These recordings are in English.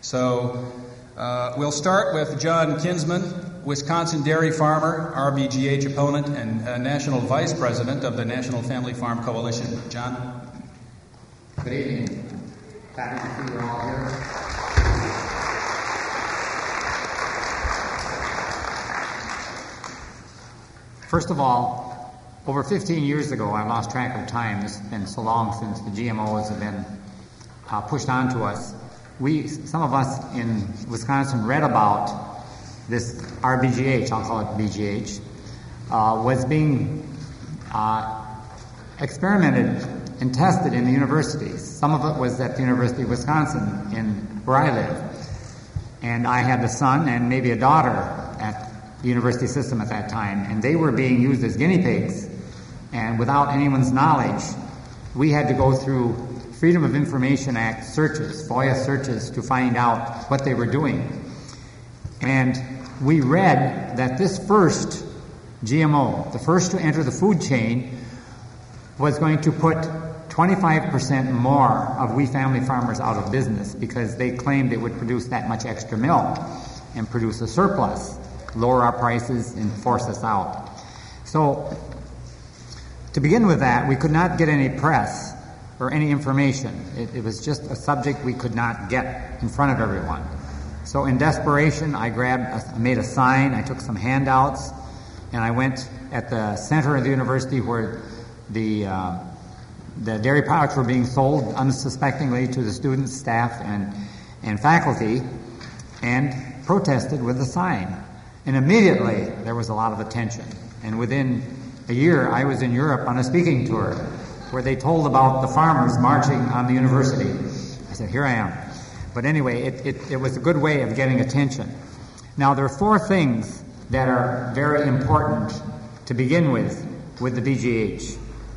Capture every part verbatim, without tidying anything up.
So uh, we'll start with John Kinsman, Wisconsin dairy farmer, R B G H opponent, and uh, National Vice President of the National Family Farm Coalition. John? Good evening. Happy to see you all here. First of all, over fifteen years ago, I lost track of time. It's been so long since the G M Os have been uh, pushed onto us. We, some of us in Wisconsin, read about this R B G H, I'll call it B G H, uh, was being uh, experimented and tested in the universities. Some of it was at the University of Wisconsin, in where I live. And I had a son and maybe a daughter at the university system at that time, and they were being used as guinea pigs. And without anyone's knowledge, we had to go through Freedom of Information Act searches, FOIA searches, to find out what they were doing. And we read that this first G M O, the first to enter the food chain, was going to put twenty-five percent more of we family farmers out of business because they claimed it would produce that much extra milk and produce a surplus, lower our prices, and force us out. So, to begin with that, we could not get any press or any information. It, it was just a subject we could not get in front of everyone. So in desperation, I grabbed, a, made a sign, I took some handouts, and I went at the center of the university where the uh, the dairy products were being sold unsuspectingly to the students, staff, and, and faculty, and protested with a sign. And immediately, there was a lot of attention. And within a year, I was in Europe on a speaking tour where they told about the farmers marching on the university. I said, here I am. But anyway, it, it, it was a good way of getting attention. Now, there are four things that are very important to begin with, with the B G H.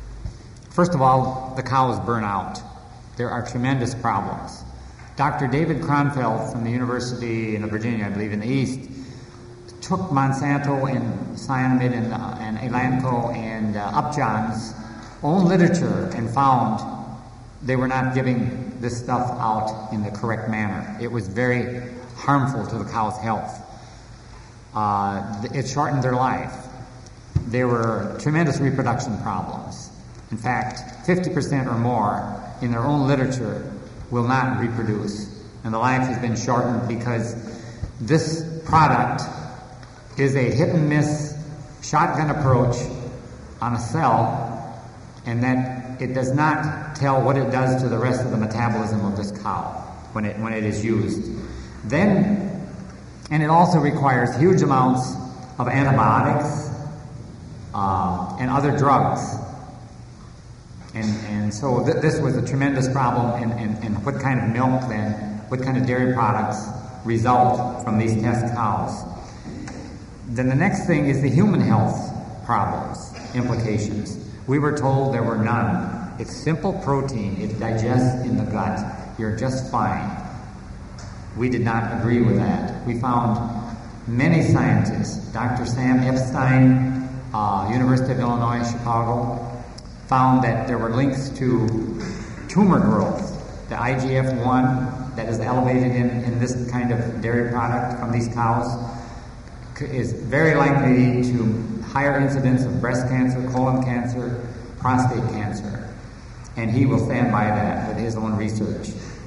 First of all, the cows burn out. There are tremendous problems. Doctor David Kronfeld from the University of Virginia, I believe in the East, took Monsanto and Cyanamid and, uh, and Elanco and uh, Upjohn's own literature and found they were not giving this stuff out in the correct manner. It was very harmful to the cow's health. Uh, it shortened their life. There were tremendous reproduction problems. In fact, fifty percent or more in their own literature will not reproduce. And the life has been shortened because this product is a hit and miss shotgun approach on a cell, and that it does not tell what it does to the rest of the metabolism of this cow when it when it is used. Then, and it also requires huge amounts of antibiotics uh, and other drugs. And and so th- this was a tremendous problem in, in, in what kind of milk then, what kind of dairy products result from these test cows. Then the next thing is the human health problems, implications. We were told there were none. It's simple protein. It digests in the gut. You're just fine. We did not agree with that. We found many scientists, Doctor Sam Epstein, uh, University of Illinois, Chicago, found that there were links to tumor growth. The I G F one that is elevated in, in this kind of dairy product from these cows is very likely to higher incidence of breast cancer, colon cancer, prostate cancer. And he will stand by that with his own research.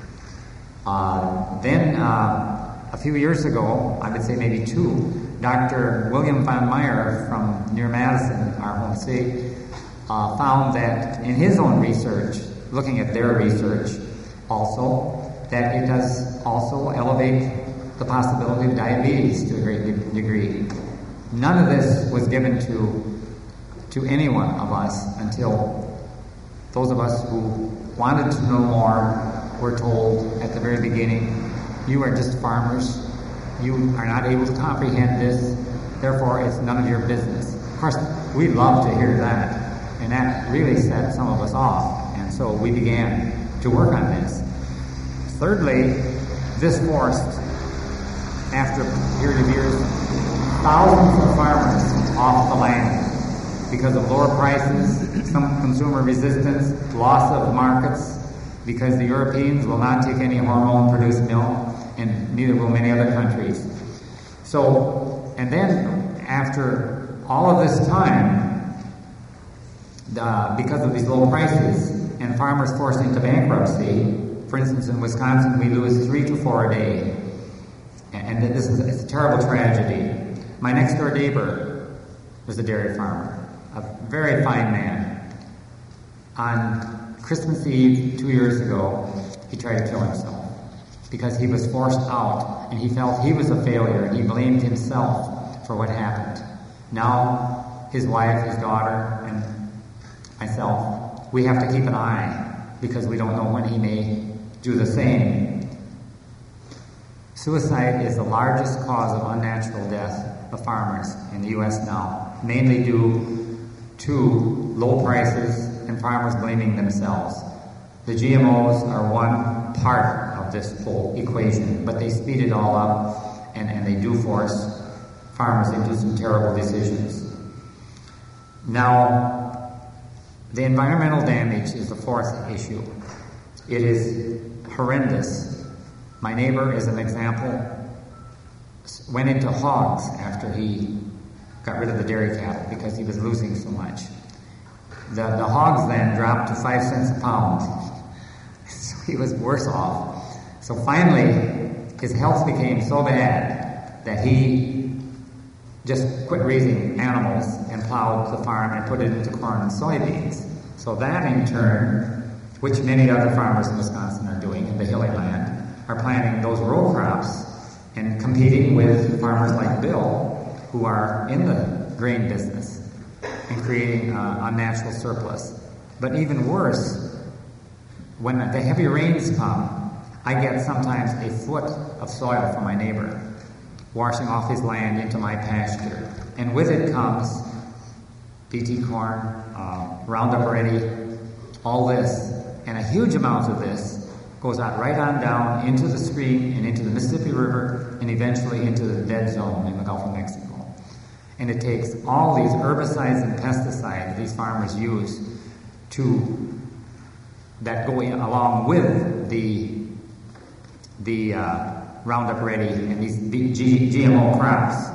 Uh, then, uh, a few years ago, I would say maybe two, Doctor William von Meyer from near Madison, our home state, uh, found that in his own research, looking at their research also, that it does also elevate the possibility of diabetes to a great de- degree. None of this was given to to any one of us until those of us who wanted to know more were told at the very beginning, you are just farmers, you are not able to comprehend this, therefore it's none of your business. Of course, we love to hear that, and that really set some of us off, and so we began to work on this. Thirdly, this forced, after a period of years, thousands of farmers off the land because of lower prices, some consumer resistance, loss of markets, because the Europeans will not take any hormone-produced milk, and and neither will many other countries. So, and then after all of this time, uh, because of these low prices and farmers forced into bankruptcy, for instance, in Wisconsin, we lose three to four a day. And this is it's a terrible tragedy. My next door neighbor was a dairy farmer, a very fine man. On Christmas Eve two years ago, he tried to kill himself because he was forced out and he felt he was a failure and he blamed himself for what happened. Now, his wife, his daughter, and myself, we have to keep an eye because we don't know when he may do the same. Suicide is the largest cause of unnatural death of farmers in the U S now, mainly due to low prices and farmers blaming themselves. The G M Os are one part of this whole equation, but they speed it all up and, and they do force farmers into some terrible decisions. Now, the environmental damage is the fourth issue. It is horrendous. My neighbor, as an example, went into hogs after he got rid of the dairy cattle because he was losing so much. The, the hogs then dropped to five cents a pound. So he was worse off. So finally, his health became so bad that he just quit raising animals and plowed the farm and put it into corn and soybeans. So that in turn, which many other farmers in Wisconsin are doing in the hilly land, are planting those row crops and competing with farmers like Bill, who are in the grain business and creating uh, unnatural surplus. But even worse, when the heavy rains come, I get sometimes a foot of soil from my neighbor, washing off his land into my pasture. And with it comes B T corn, uh, Roundup Ready, all this. And a huge amount of this goes out right on down into the stream and into the Mississippi River and eventually into the dead zone in the Gulf of Mexico. And it takes all these herbicides and pesticides these farmers use to that go in along with the the uh, Roundup Ready and these G- G M O crops.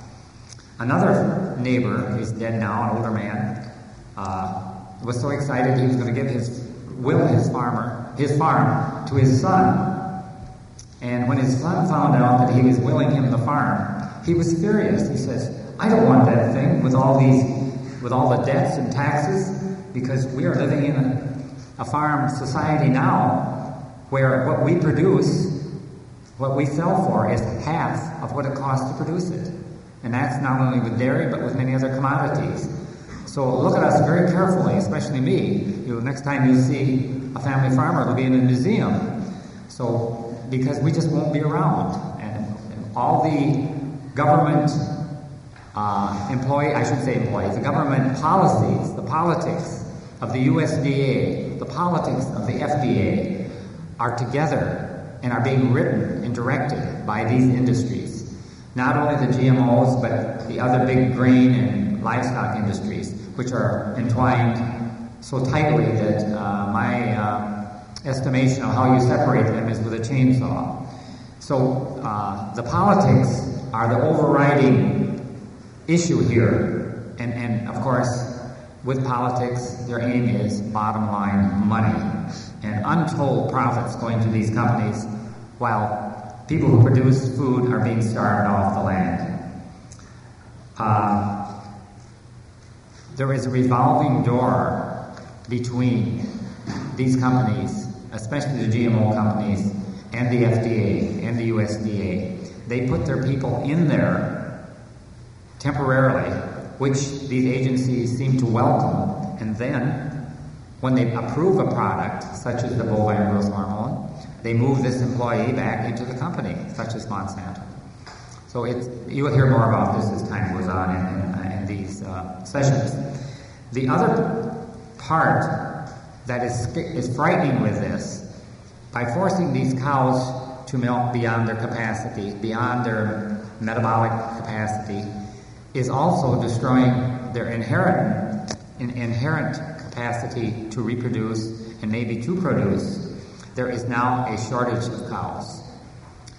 Another neighbor, he's dead now, an older man, uh, was so excited he was going to give his will his farmer his farm to his son. And when his son found out that he was willing him the farm, he was furious. He says, "I don't want that thing with all these with all the debts and taxes, because we are living in a, a farm society now where what we produce, what we sell for, is half of what it costs to produce it. And that's not only with dairy, but with many other commodities. So look at us very carefully, especially me. You know, next time you see a family farmer, it'll be in a museum. So, because we just won't be around. And, and all the government uh, employee, I should say employees, the government policies, the politics of the U S D A, the politics of the F D A are together and are being written and directed by these industries. Not only the G M Os, but the other big grain and livestock industries, which are entwined so tightly that uh, my uh, estimation of how you separate them is with a chainsaw. So uh, the politics are the overriding issue here. And, and of course, with politics, their aim is bottom line money and untold profits going to these companies, while people who produce food are being starved off the land. Uh, there is a revolving door between these companies, especially the G M O companies, and the F D A and the U S D A. They put their people in there temporarily, which these agencies seem to welcome, and then when they approve a product, such as the bovine growth hormone, they move this employee back into the company, such as Monsanto. So it's, you will hear more about this as time goes on in, in, in these uh, sessions. The other part that is, is frightening with this, by forcing these cows to milk beyond their capacity, beyond their metabolic capacity, is also destroying their inherent, in, inherent capacity to reproduce and maybe to produce. There is now a shortage of cows.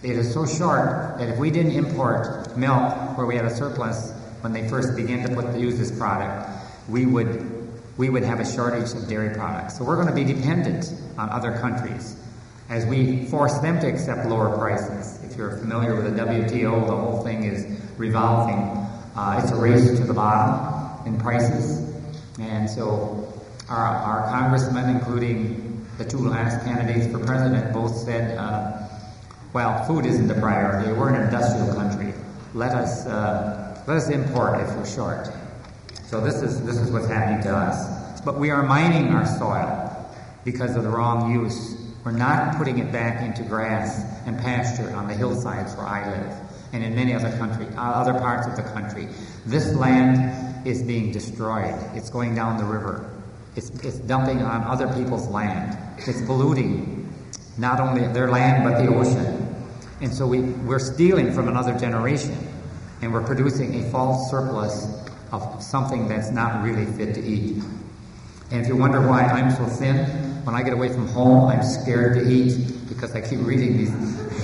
It is so short that if we didn't import milk where we had a surplus when they first began to put use this product, we would we would have a shortage of dairy products. So we're going to be dependent on other countries as we force them to accept lower prices. If you're familiar with the W T O, the whole thing is revolving. Uh, it's a race to the bottom in prices. And so our, our congressmen, including the two last candidates for president, both said, uh, well, food isn't the priority. We're an industrial country. Let us uh, let us import if we're short. So this is this is what's happening to us. But we are mining our soil because of the wrong use. We're not putting it back into grass and pasture on the hillsides where I live, and in many other country, uh, other parts of the country. This land is being destroyed. It's going down the river. It's, it's dumping on other people's land. It's polluting not only their land but the ocean. And so we, we're stealing from another generation, and we're producing a false surplus of something that's not really fit to eat. And if you wonder why I'm so thin, when I get away from home, I'm scared to eat because I keep reading these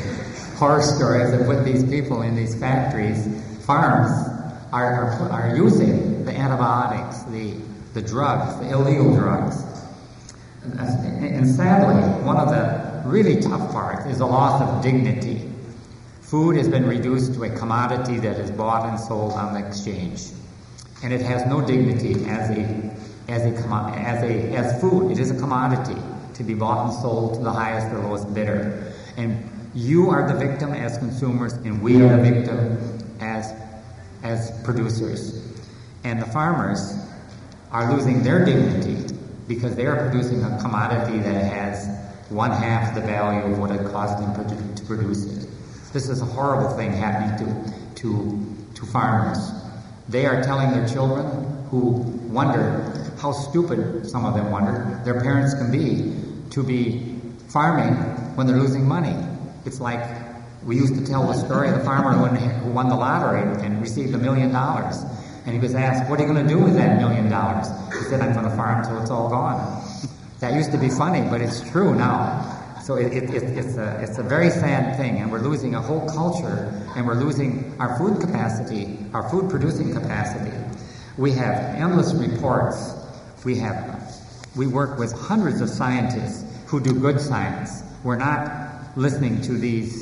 horror stories that put these people in these factories, farms, are, are, are using the antibiotics, the, the drugs, the illegal drugs. And, and sadly, one of the really tough parts is the loss of dignity. Food has been reduced to a commodity that is bought and sold on the exchange. And it has no dignity as a As a, as a as food. It is a commodity to be bought and sold to the highest or lowest bidder. And you are the victim as consumers, and we are the victim as as producers. And the farmers are losing their dignity because they are producing a commodity that has one half the value of what it cost them to produce it. This is a horrible thing happening to to to farmers. They are telling their children, who wonder how stupid some of them wonder their parents can be, to be farming when they're losing money. It's like we used to tell the story of the farmer who won the lottery and received a million dollars. And he was asked, what are you going to do with that million dollars? He said, I'm going to farm until it's all gone. That used to be funny, but it's true now. So it, it, it, it's, a, it's a very sad thing, and we're losing a whole culture, and we're losing our food capacity, our food producing capacity. We have endless reports. We have, we work with hundreds of scientists who do good science. We're not listening to these,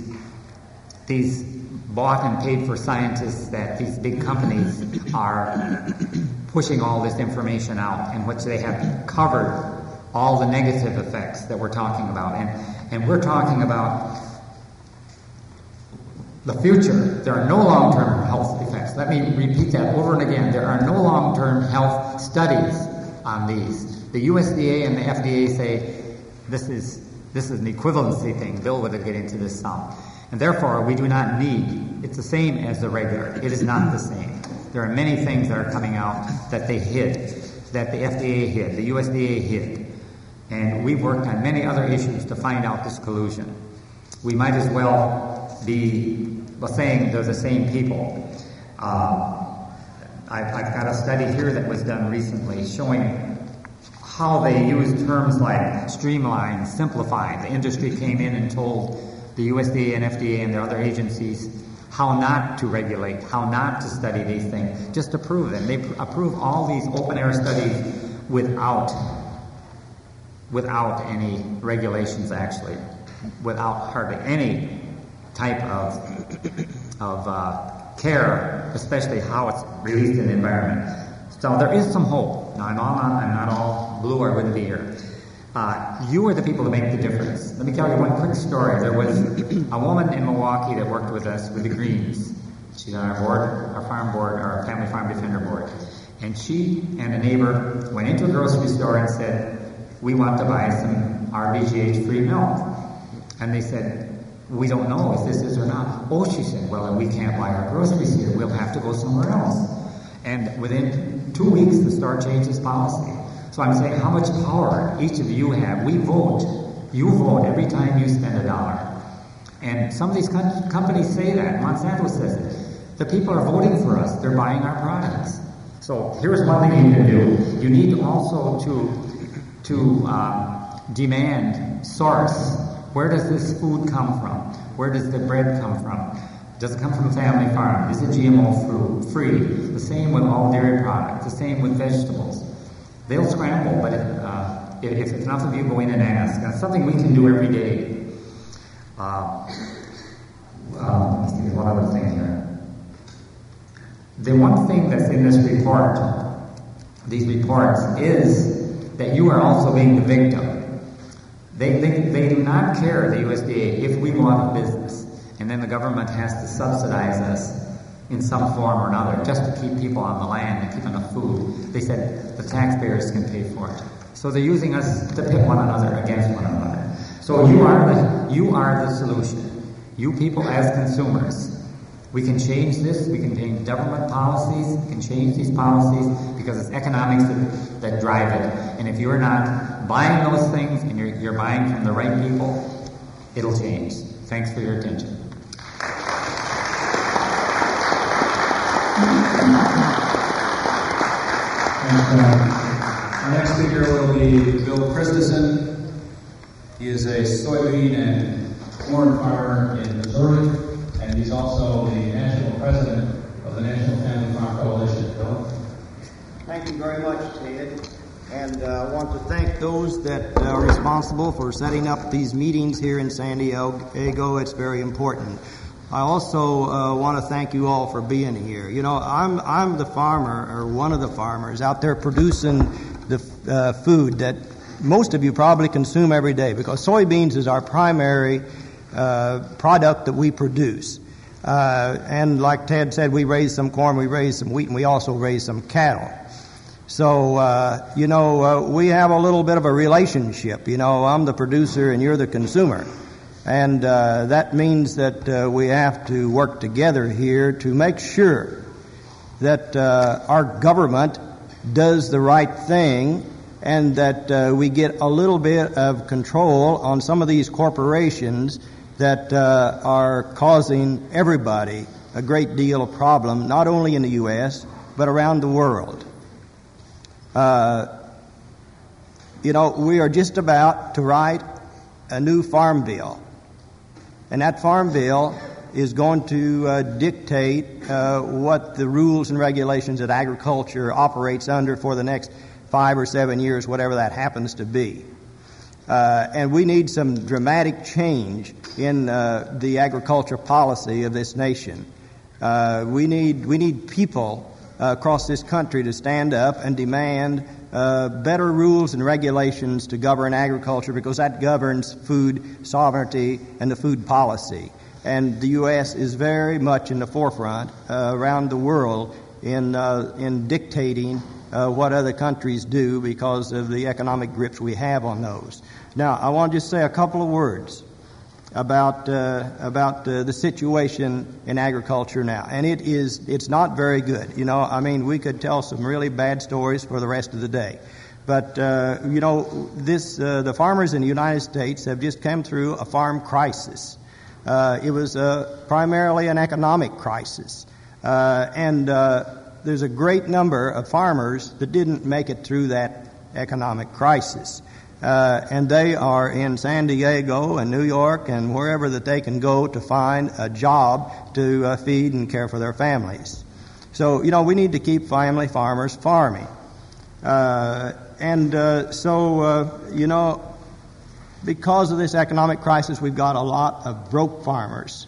these bought and paid for scientists that these big companies are pushing all this information out, in which they have covered all the negative effects that we're talking about. And, and we're talking about the future. There are no long-term health effects. Let me repeat that over and again. There are no long-term health studies on these. The U S D A and the F D A say this is this is an equivalency thing. Bill would get into this some. And therefore, we do not need, it's the same as the regular. It is not the same. There are many things that are coming out that they hid, that the F D A hid, the U S D A hid. And we've worked on many other issues to find out this collusion. We might as well be well, saying they're the same people. Uh, I've, I've got a study here that was done recently showing how they use terms like streamline, simplify. The industry came in and told the U S D A and F D A and their other agencies how not to regulate, how not to study these things, just approve them. They pr- approve all these open-air studies without, without any regulations, actually, without hardly any type of, of uh, care, especially how it's released in the environment. So there is some hope. Now, I'm, all not, I'm not all blue, I wouldn't be here. Uh, you are the people that make the difference. Let me tell you one quick story. There was a woman in Milwaukee that worked with us with the Greens. She's on our board, our farm board, our Family Farm Defender board. And she and a neighbor went into a grocery store and said, we want to buy some R B G H-free milk. And they said, we don't know if this is or not. Oh, she said, well, we can't buy our groceries here. We'll have to go somewhere else. And within two weeks, the store changed its policy. So I'm saying how much power each of you have. We vote. You vote every time you spend a dollar. And some of these com- companies say that. Monsanto says it. The people are voting for us. They're buying our products. So here's one thing you can do. You need also to, to uh, demand source. Where does this food come from? Where does the bread come from? Does it come from a family farm? Is it G M O free? The same with all dairy products. The same with vegetables. They'll scramble, but it, uh, if, if enough of you go in and ask, that's something we can do every day. Uh, uh, let's see, one other thing here. The one thing that's in this report, these reports, is that you are also being the victim. They, they, they do not care, the U S D A, if we go out of business, and then the government has to subsidize us in some form or another just to keep people on the land and keep enough food. They said the taxpayers can pay for it. So they're using us to pit one another against one another. So you are the, you are the solution. You people as consumers. We can change this. We can change government policies. We can change these policies because it's economics that, that drive it. And if you're not buying those things and you're, you're buying from the right people, it'll change. Thanks for your attention. And, uh, our next speaker will be Bill Christensen. He is a soybean and corn farmer in Missouri, and he's also the national president of the National Family Farm Coalition. Bill? Thank you very much, Ted. And uh, I want to thank those that are responsible for setting up these meetings here in San Diego. It's very important. I also uh, want to thank you all for being here. You know, I'm I'm the farmer, or one of the farmers, out there producing the uh, food that most of you probably consume every day, because soybeans is our primary uh, product that we produce. Uh, and like Ted said, we raise some corn, we raise some wheat, and we also raise some cattle. So, uh, you know, uh, we have a little bit of a relationship. You know, I'm the producer and you're the consumer. And uh, that means that uh, we have to work together here to make sure that uh, our government does the right thing and that uh, we get a little bit of control on some of these corporations that uh, are causing everybody a great deal of problem, not only in the U S, but around the world. Uh, you know, we are just about to write a new farm bill. And that farm bill is going to uh, dictate uh, what the rules and regulations that agriculture operates under for the next five or seven years, whatever that happens to be. Uh, and we need some dramatic change in uh, the agriculture policy of this nation. Uh, we need we need people uh, across this country to stand up and demand uh, better rules and regulations to govern agriculture, because that governs food sovereignty and the food policy. And the U S is very much in the forefront uh, around the world in uh, in dictating uh, what other countries do because of the economic grips we have on those. Now, I want to just say a couple of words about uh, about uh, the situation in agriculture now, and it is it's not very good. You know, I mean, we could tell some really bad stories for the rest of the day, but uh, you know, this uh, the farmers in the United States have just come through a farm crisis. Uh, it was uh, primarily an economic crisis, uh, and uh, there's a great number of farmers that didn't make it through that economic crisis. Uh, and they are in San Diego and New York and wherever that they can go to find a job to uh, feed and care for their families. So, you know, we need to keep family farmers farming. Uh, and uh, so, uh, you know, because of this economic crisis, we've got a lot of broke farmers.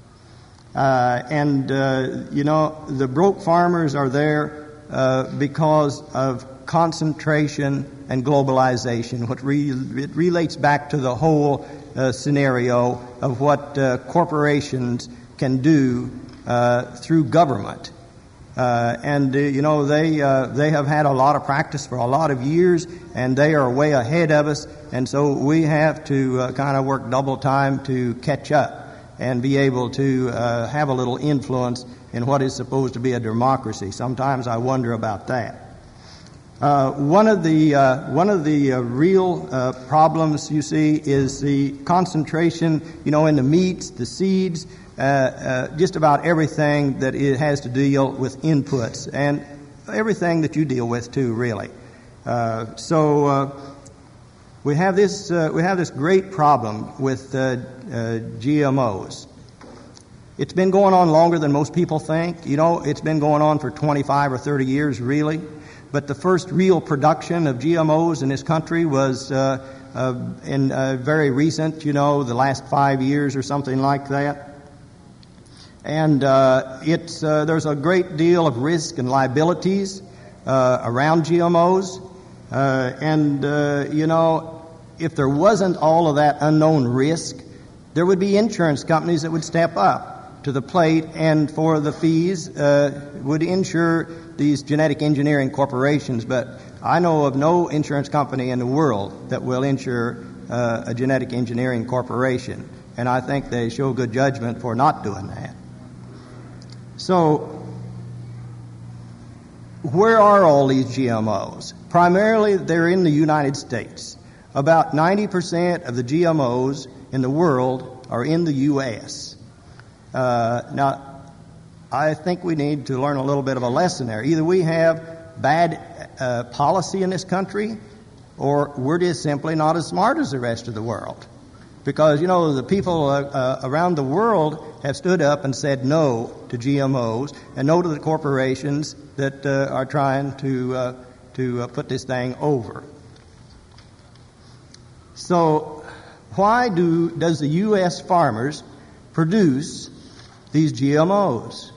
Uh, and, uh, you know, the broke farmers are there uh, because of concentration and globalization. What re- it relates back to the whole uh, scenario of what uh, corporations can do uh, through government. Uh, and, uh, you know, they uh, they have had a lot of practice for a lot of years, and they are way ahead of us, and so we have to uh, kind of work double time to catch up and be able to uh, have a little influence in what is supposed to be a democracy. Sometimes I wonder about that. Uh, one of the uh, one of the uh, real uh, problems you see is the concentration, you know, in the meats, the seeds, uh, uh, just about everything that it has to deal with inputs, and everything that you deal with too, really. Uh, so, uh, we have this uh, we have this great problem with uh, uh, G M Os. It's been going on longer than most people think. You know, it's been going on for twenty-five or thirty years, really. But the first real production of G M Os in this country was uh, uh, in uh, very recent, you know, the last five years or something like that. And uh, it's uh, there's a great deal of risk and liabilities uh, around G M Os. Uh, and, uh, you know, if there wasn't all of that unknown risk, there would be insurance companies that would step up to the plate and for the fees uh, would insure these genetic engineering corporations. But I know of no insurance company in the world that will insure uh, a genetic engineering corporation. And I think they show good judgment for not doing that. So, where are all these G M Os? Primarily, they're in the United States. About ninety percent of the G M Os in the world are in the U S Uh, now, I think we need to learn a little bit of a lesson there. Either we have bad uh, policy in this country, or we're just simply not as smart as the rest of the world. Because, you know, the people uh, uh, around the world have stood up and said no to G M Os and no to the corporations that uh, are trying to uh, to uh, put this thing over. So, why do does the U S farmers produce these G M Os?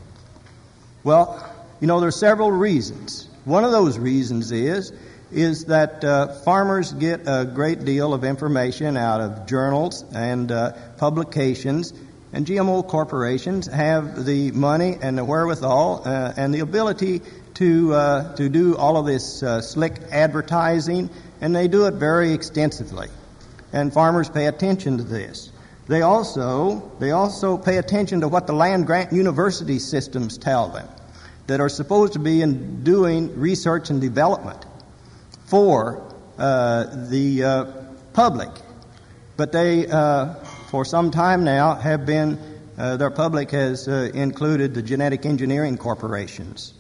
Well, you know, there are several reasons. One of those reasons is is that uh, farmers get a great deal of information out of journals and uh, publications, and G M O corporations have the money and the wherewithal uh, and the ability to uh, to do all of this uh, slick advertising, and they do it very extensively. And farmers pay attention to this. They also they also pay attention to what the land-grant university systems tell them, that are supposed to be in doing research and development for uh, the uh, public. But they, uh, for some time now, have been, uh, their public has uh, included the genetic engineering corporations.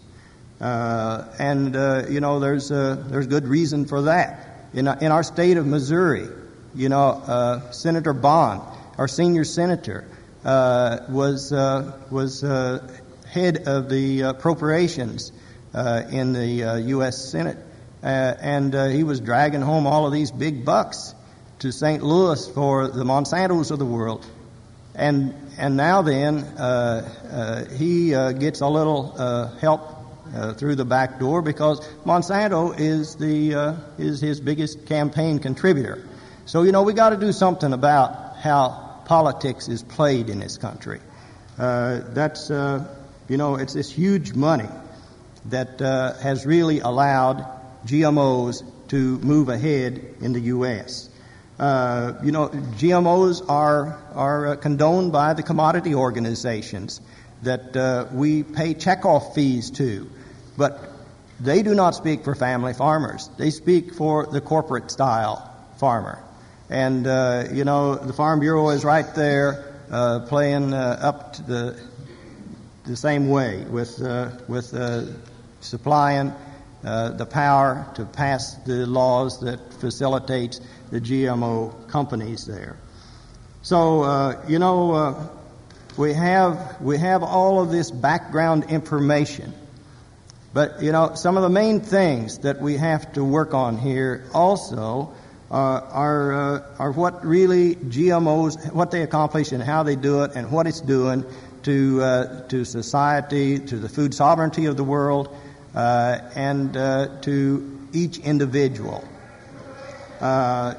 Uh, and, uh, you know, there's uh, there's good reason for that. In, in our state of Missouri, you know, uh, Senator Bond, our senior senator, uh, was, uh, was uh, head of the appropriations uh, in the uh, U S Senate. Uh, and uh, he was dragging home all of these big bucks to Saint Louis for the Monsantos of the world. And and now then, uh, uh, he uh, gets a little uh, help uh, through the back door because Monsanto is the uh, is his biggest campaign contributor. So, you know, we got to do something about how politics is played in this country. Uh, that's, uh, you know, it's this huge money that uh, has really allowed G M Os to move ahead in the U S Uh, you know, G M Os are are uh, condoned by the commodity organizations that uh, we pay checkoff fees to, but they do not speak for family farmers. They speak for the corporate style farmer. And uh, you know, the Farm Bureau is right there uh, playing uh, up to the the same way with uh, with uh, supplying Uh, the power to pass the laws that facilitates the G M O companies there. So, uh, you know, uh, we have we have all of this background information. But, you know, some of the main things that we have to work on here also uh, are uh, are what really G M Os, what they accomplish and how they do it and what it's doing to uh, to society, to the food sovereignty of the world, Uh, and uh, to each individual. Uh,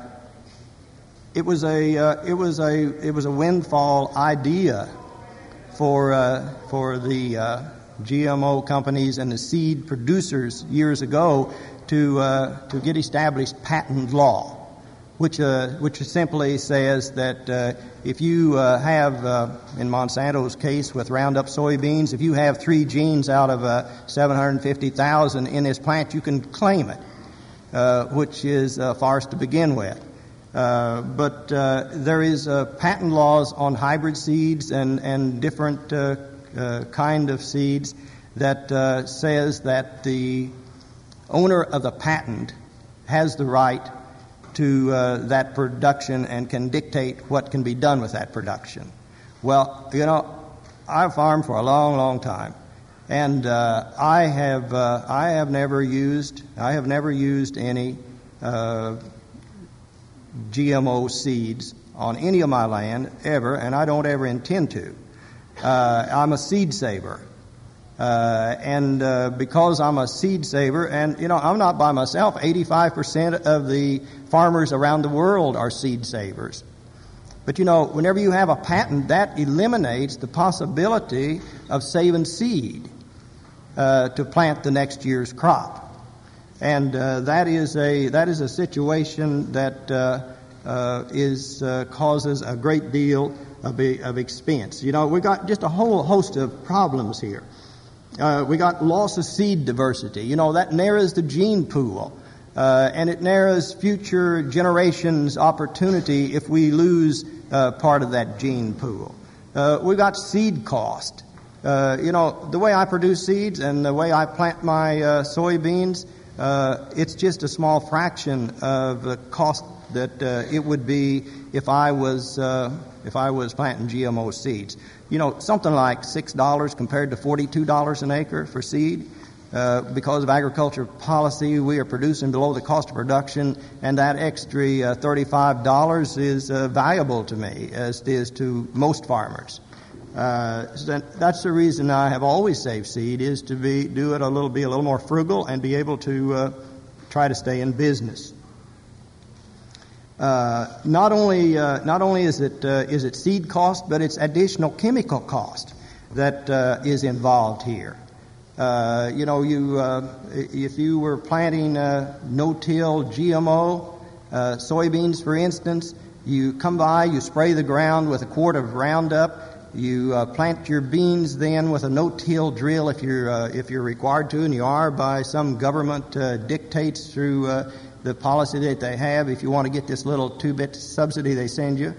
it was a uh, it was a it was a windfall idea for uh, for the uh, G M O companies and the seed producers years ago to uh, to get established patent law, which uh, which simply says that uh, if you uh, have, uh, in Monsanto's case with Roundup soybeans, if you have three genes out of uh, seven hundred fifty thousand in this plant, you can claim it, uh, which is a farce to begin with. Uh, but uh, there is uh, patent laws on hybrid seeds and, and different uh, uh, kind of seeds that uh, says that the owner of the patent has the right to uh, that production and can dictate what can be done with that production. Well, you know, I've farmed for a long, long time, and uh, I have uh, I have never used I have never used any uh, G M O seeds on any of my land ever, and I don't ever intend to. Uh, I'm a seed saver. Uh, and uh, because I'm a seed saver, and, you know, I'm not by myself. eighty-five percent of the farmers around the world are seed savers. But, you know, whenever you have a patent, that eliminates the possibility of saving seed uh, to plant the next year's crop. And uh, that is a that is a situation that uh, uh, is uh, causes a great deal of, of expense. You know, we've got just a whole host of problems here. Uh, we got loss of seed diversity. You know, that narrows the gene pool, uh, and it narrows future generations' opportunity if we lose uh, part of that gene pool. Uh, we got seed cost. Uh, you know, the way I produce seeds and the way I plant my uh, soybeans, uh, it's just a small fraction of the cost that uh, it would be if I was uh, if I was planting G M O seeds. You know, something like six dollars compared to forty-two dollars an acre for seed. Uh, because of agriculture policy, we are producing below the cost of production, and that extra uh, thirty-five dollars is uh, valuable to me, as it is to most farmers. Uh, so that's the reason I have always saved seed, is to be do it a little, be a little more frugal, and be able to uh, try to stay in business. Uh, not only uh, not only is it uh, is it seed cost, but it's additional chemical cost that uh, is involved here. Uh, you know, you uh, if you were planting uh, no-till G M O uh, soybeans, for instance, you come by, you spray the ground with a quart of Roundup. You uh, plant your beans then with a no-till drill if you're uh, if you're required to, and you are by some government uh, dictates through uh, the policy that they have. If you want to get this little two-bit subsidy they send you,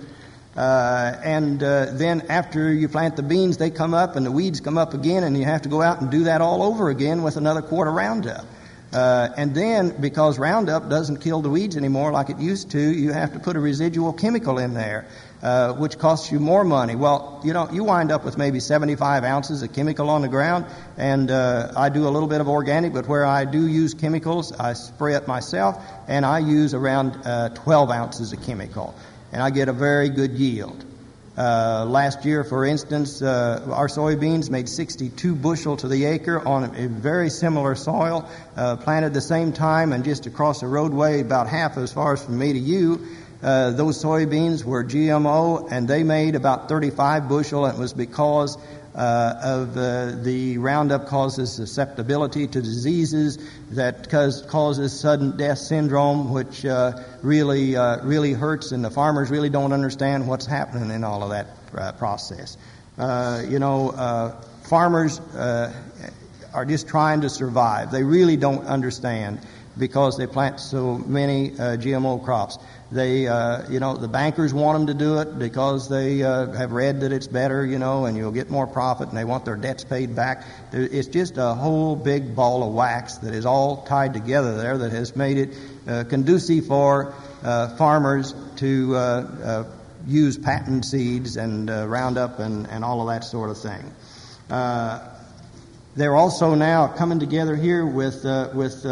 uh, and uh, then after you plant the beans, they come up and the weeds come up again, and you have to go out and do that all over again with another quart of Roundup. Uh, and then, because Roundup doesn't kill the weeds anymore like it used to, you have to put a residual chemical in there, uh, which costs you more money. Well, you know, you wind up with maybe seventy-five ounces of chemical on the ground, and uh, I do a little bit of organic, but where I do use chemicals, I spray it myself, and I use around uh, twelve ounces of chemical, and I get a very good yield. Uh, last year, for instance, uh, our soybeans made sixty-two bushel to the acre on a very similar soil, uh, planted the same time, and just across the roadway, about half as far as from me to you, uh, those soybeans were G M O, and they made about thirty-five bushel, and it was because uh, of uh, the Roundup causes susceptibility to diseases that cause, causes sudden death syndrome, which uh, really uh, really hurts, and the farmers really don't understand what's happening in all of that uh, process. Uh, you know, uh, farmers uh, are just trying to survive. They really don't understand, because they plant so many uh, G M O crops. They, uh, you know, the bankers want them to do it because they uh, have read that it's better, you know, and you'll get more profit, and they want their debts paid back. It's just a whole big ball of wax that is all tied together there that has made it uh, conducive for uh, farmers to uh, uh, use patent seeds and uh, Roundup and, and all of that sort of thing. Uh, They're also now coming together here with uh, with uh,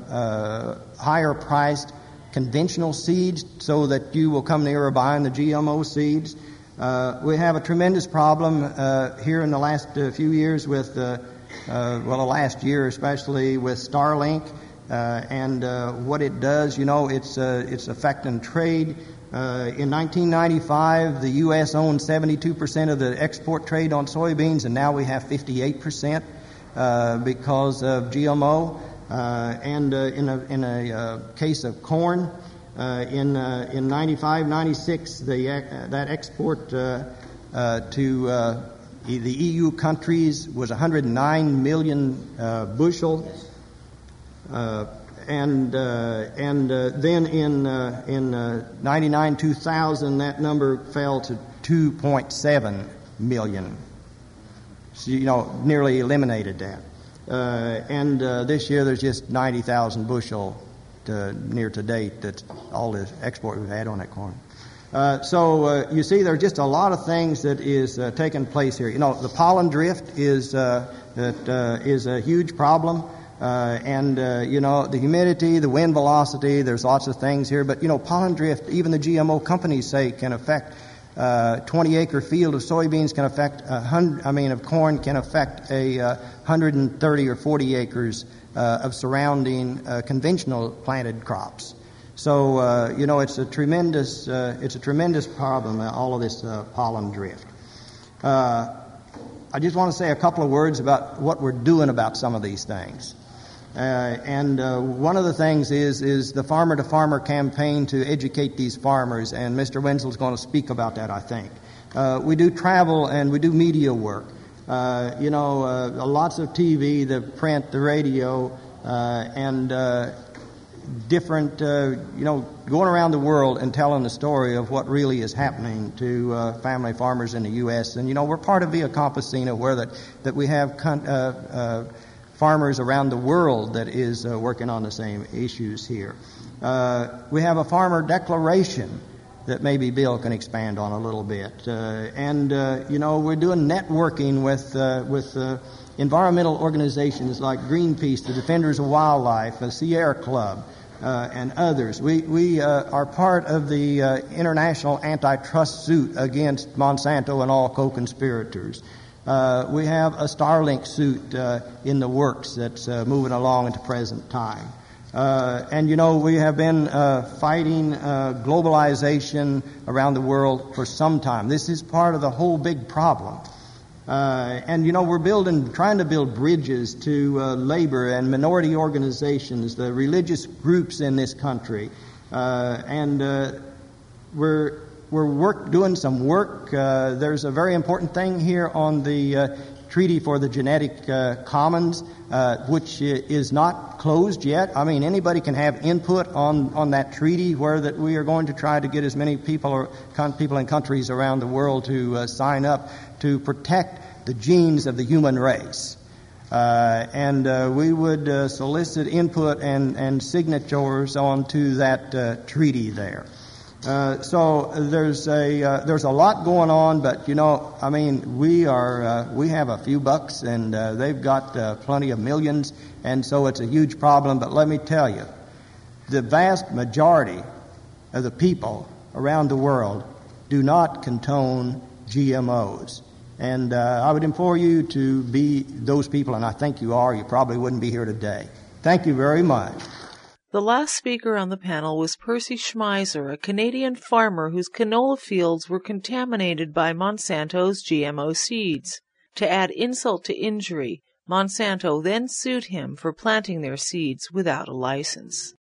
uh, higher priced conventional seeds, so that you will come nearer buying the G M O seeds. Uh, we have a tremendous problem uh, here in the last uh, few years with, uh, uh, well, the last year especially with Starlink uh, and uh, what it does. You know, it's uh, it's affecting trade. Uh, in nineteen ninety-five, the U S owned seventy-two percent of the export trade on soybeans, and now we have fifty-eight percent. Uh, because of G M O, uh, and uh, in a in a uh, case of corn, uh, in uh, in ninety-five, ninety-six, the uh, that export uh, uh, to uh, the E U countries was one hundred nine million uh, bushel, uh, and uh, and uh, then in uh, in uh, ninety-nine, two thousand, that number fell to two point seven million. So, you know, nearly eliminated that. Uh, and uh, this year there's just ninety thousand bushel uh, near to date. That's all the export we've had on that corn. Uh, so uh, you see, there are just a lot of things that is uh, taking place here. You know, the pollen drift is uh, that uh, is a huge problem, uh, and uh, you know, the humidity, the wind velocity. There's lots of things here, but you know, pollen drift. Even the G M O companies say can affect uh, twenty acre field of soybeans can affect a hundred. I mean, of corn can affect a uh, one hundred thirty or forty acres uh, of surrounding uh, conventional planted crops. So uh, you know, it's a tremendous uh, it's a tremendous problem, uh, all of this uh, pollen drift. Uh, I just want to say a couple of words about what we're doing about some of these things. Uh, and uh, one of the things is is the Farmer to Farmer campaign to educate these farmers, and Mister Wenzel's going to speak about that, I think. Uh, we do travel and we do media work. Uh, you know, uh, lots of T V, the print, the radio, uh, and uh, different, uh, you know, going around the world and telling the story of what really is happening to uh, family farmers in the U S And, you know, we're part of Via Campesina, where that, that we have con- uh, uh, farmers around the world that is uh, working on the same issues here. Uh, we have a farmer declaration that maybe Bill can expand on a little bit. Uh, and, uh, you know, we're doing networking with, uh, with uh, environmental organizations like Greenpeace, the Defenders of Wildlife, the Sierra Club, uh, and others. We, we uh, are part of the uh, international antitrust suit against Monsanto and all co-conspirators. Uh, we have a Starlink suit uh, in the works that's uh, moving along at the present time. Uh, and, you know, we have been uh, fighting uh, globalization around the world for some time. This is part of the whole big problem. Uh, and, you know, we're building, trying to build bridges to uh, labor and minority organizations, the religious groups in this country. Uh, and uh, we're we're work, doing some work. Uh, there's a very important thing here on the uh, Treaty for the Genetic uh, Commons, uh, which is not closed yet. I mean, anybody can have input on, on that treaty, where that we are going to try to get as many people or con- people in countries around the world to uh, sign up to protect the genes of the human race. Uh, and uh, we would uh, solicit input and, and signatures onto that uh, treaty there. Uh, so there's a uh, there's a lot going on, but you know, I mean, we are uh, we have a few bucks, and uh, they've got uh, plenty of millions, and so it's a huge problem. But let me tell you, the vast majority of the people around the world do not condone G M Os, and uh, I would implore you to be those people, and I think you are. You probably wouldn't be here today. Thank you very much. The last speaker on the panel was Percy Schmeiser, a Canadian farmer whose canola fields were contaminated by Monsanto's G M O seeds. To add insult to injury, Monsanto then sued him for planting their seeds without a license.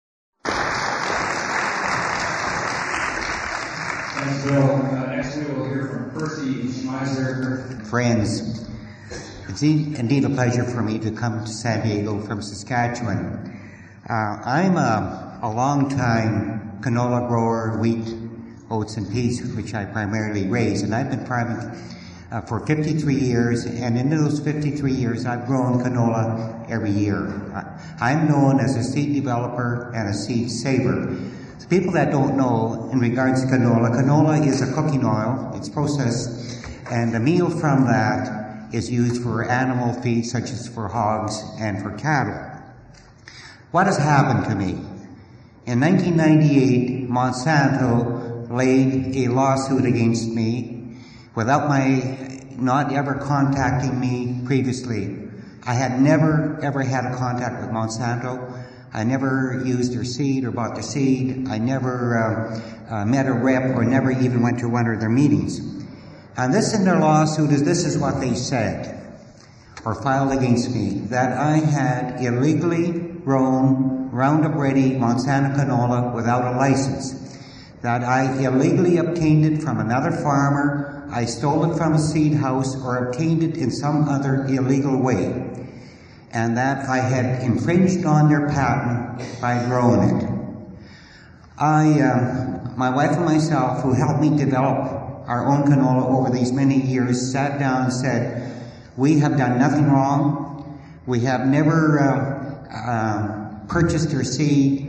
Thanks, Bill. Uh, next we will hear from Percy Schmeiser. Friends, it's indeed a pleasure for me to come to San Diego from Saskatchewan. Uh, I'm a, a long-time canola grower, wheat, oats, and peas, which I primarily raise, and I've been farming uh, for fifty-three years, and in those fifty-three years, I've grown canola every year. I'm known as a seed developer and a seed saver. So people that don't know in regards to canola, canola is a cooking oil. It's processed, and the meal from that is used for animal feed, such as for hogs and for cattle. What has happened to me? In nineteen ninety-eight, Monsanto laid a lawsuit against me without my not ever contacting me previously. I had never, ever had a contact with Monsanto. I never used their seed or bought their seed. I never uh, uh, met a rep or never even went to one of their meetings. And this in their lawsuit is, this is what they said or filed against me, that I had illegally grown Roundup Ready Monsanto canola without a license, that I illegally obtained it from another farmer, I stole it from a seed house, or obtained it in some other illegal way, and that I had infringed on their patent by growing it. I, uh, my wife and myself, who helped me develop our own canola over these many years, sat down and said, we have done nothing wrong. We have never uh, uh, purchased their seed,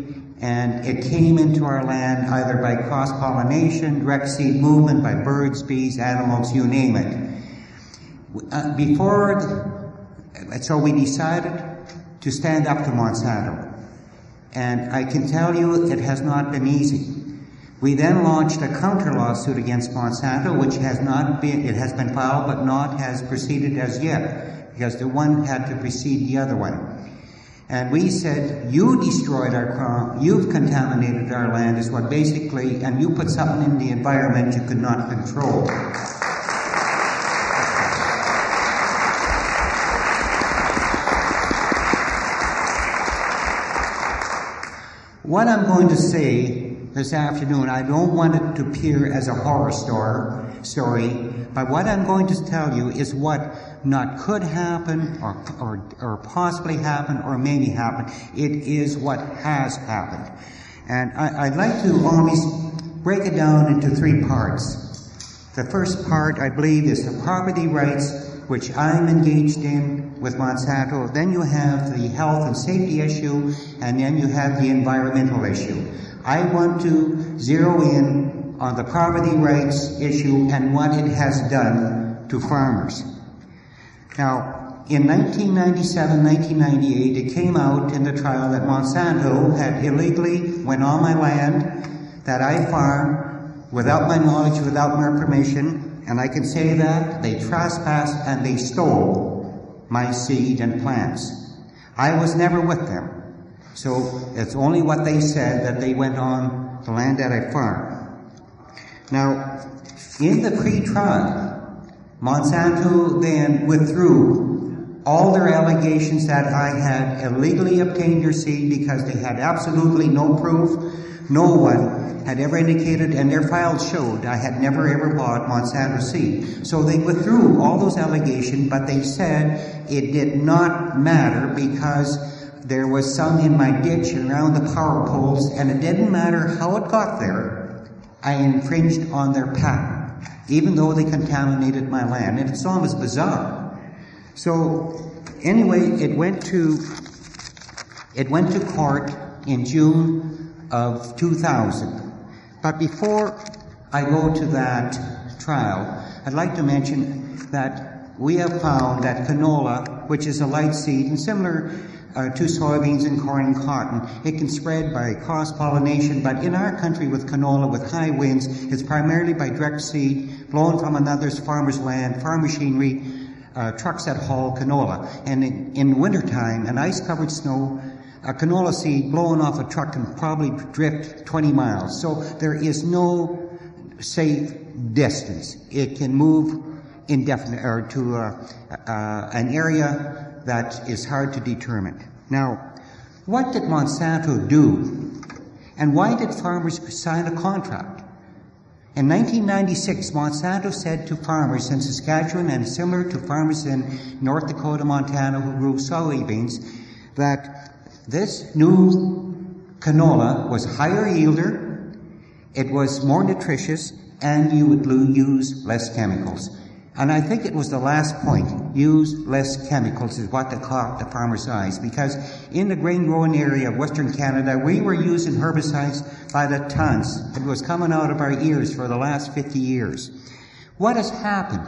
and it came into our land either by cross-pollination, direct seed movement, by birds, bees, animals, you name it. Uh, before, the, so we decided to stand up to Monsanto. And I can tell you it has not been easy. We then launched a counter lawsuit against Monsanto, which has not been, it has been filed but not has proceeded as yet, because the one had to precede the other one. And we said, you destroyed our crop, you've contaminated our land, is what basically, and you put something in the environment you could not control. What I'm going to say this afternoon, I don't want it to appear as a horror story, story, but what I'm going to tell you is what not could happen or, or, or possibly happen or maybe happen. It is what has happened. And I, I'd like to always break it down into three parts. The first part, I believe, is the property rights, which I'm engaged in with Monsanto. Then you have the health and safety issue, and then you have the environmental issue. I want to zero in on the property rights issue and what it has done to farmers. Now, in nineteen ninety-seven, nineteen ninety-eight, it came out in the trial that Monsanto had illegally went on my land that I farm without my knowledge, without my permission, and I can say that they trespassed and they stole my seed and plants. I was never with them. So it's only what they said, that they went on the land that I farm. Now, in the pre-trial, Monsanto then withdrew all their allegations that I had illegally obtained their seed because they had absolutely no proof. No one had ever indicated, and their files showed I had never ever bought Monsanto seed. So they withdrew all those allegations, but they said it did not matter because there was some in my ditch around the power poles, and it didn't matter how it got there. I infringed on their patent, even though they contaminated my land. And it's almost bizarre. So anyway, it went to it went to court in June of two thousand. But before I go to that trial, I'd like to mention that we have found that canola, which is a light seed and similar Uh, to soybeans and corn and cotton, it can spread by cross-pollination, but in our country with canola, with high winds, it's primarily by direct seed, blown from another farmer's land, farm machinery, uh, trucks that haul canola. And in, in wintertime, an ice-covered snow, a canola seed blown off a truck can probably drift twenty miles. So there is no safe distance. It can move indefinite, or to uh, uh, an area that is hard to determine. Now, what did Monsanto do? And why did farmers sign a contract? In nineteen ninety-six, Monsanto said to farmers in Saskatchewan and similar to farmers in North Dakota, Montana who grew soybeans, that this new canola was higher yielder, it was more nutritious, and you would use less chemicals. And I think it was the last point, use less chemicals, is what they caught the farmers' eyes. Because in the grain-growing area of Western Canada, we were using herbicides by the tons. It was coming out of our ears for the last fifty years. What has happened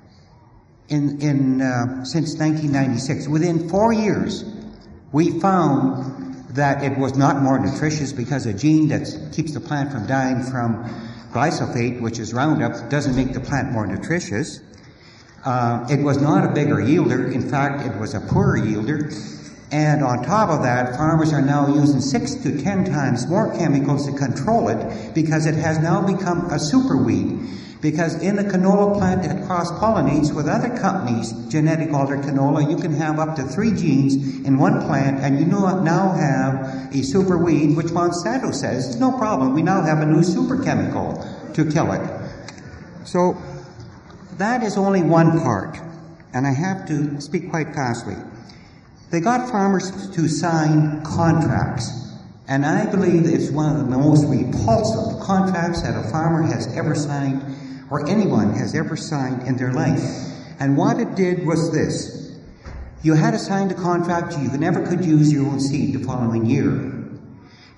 in, in uh, since nineteen ninety-six? Within four years, we found that it was not more nutritious because a gene that keeps the plant from dying from glyphosate, which is Roundup, doesn't make the plant more nutritious. Uh, it was not a bigger yielder. In fact, it was a poorer yielder. And on top of that, farmers are now using six to ten times more chemicals to control it because it has now become a superweed. Because in a canola plant that cross-pollinates with other companies' genetic altered canola, you can have up to three genes in one plant, and you now have a superweed, which Monsanto says is no problem. We now have a new super chemical to kill it. So that is only one part, and I have to speak quite fastly. They got farmers to sign contracts, and I believe it's one of the most repulsive contracts that a farmer has ever signed, or anyone has ever signed in their life. And what it did was this. You had to sign the contract, you never could use your own seed the following year.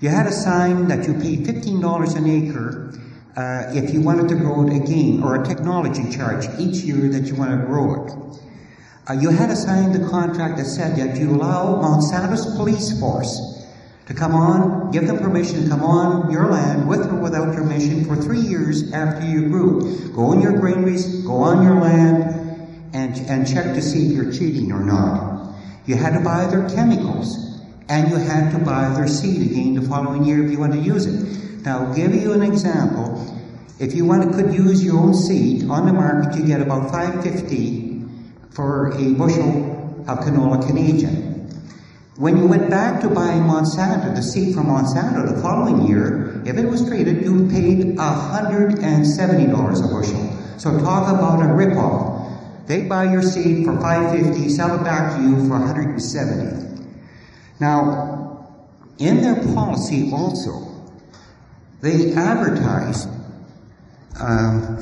You had a sign that you paid fifteen dollars an acre uh, if you wanted to grow it again, or a technology charge each year that you want to grow it. Uh, you had to sign the contract that said that you allow Monsanto's police force to come on, give them permission to come on your land with or without your permission for three years after you grew. Go in your granaries, go on your land, and, and check to see if you're cheating or not. You had to buy their chemicals, and you had to buy their seed again the following year if you want to use it. Now, I'll give you an example. If you want to could use your own seed on the market, you get about five dollars and fifty cents for a bushel of canola Canadian. When you went back to buy Monsanto, the seed from Monsanto the following year, if it was traded, you paid one hundred seventy dollars a bushel. So talk about a ripoff. They buy your seed for five dollars and fifty cents, sell it back to you for one hundred seventy dollars. Now, in their policy also, they advertised um,